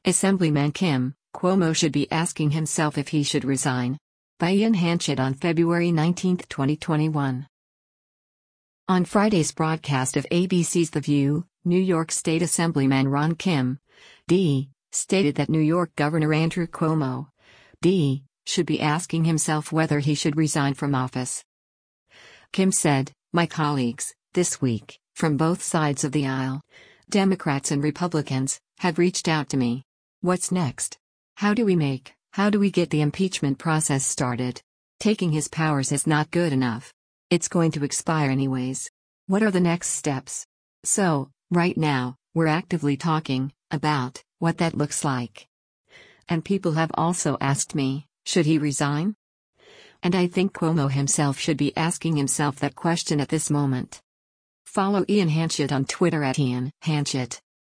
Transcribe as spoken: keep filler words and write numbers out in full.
Assemblyman Kim Cuomo should be asking himself if he should resign. By Ian Hanchett on February nineteenth, twenty twenty-one. On Friday's broadcast of A B C's The View, New York State Assemblyman Ron Kim, D, stated that New York Governor Andrew Cuomo, D, should be asking himself whether he should resign from office. Kim said, "My colleagues, this week, from both sides of the aisle, Democrats and Republicans, have reached out to me. What's next? How do we make, how do we get the impeachment process started? Taking his powers is not good enough. It's going to expire anyways. What are the next steps?" So, right now, we're actively talking about what that looks like. And people have also asked me, should he resign? And I think Cuomo himself should be asking himself that question at this moment. Follow Ian Hanchett on Twitter at Ian Hanchett.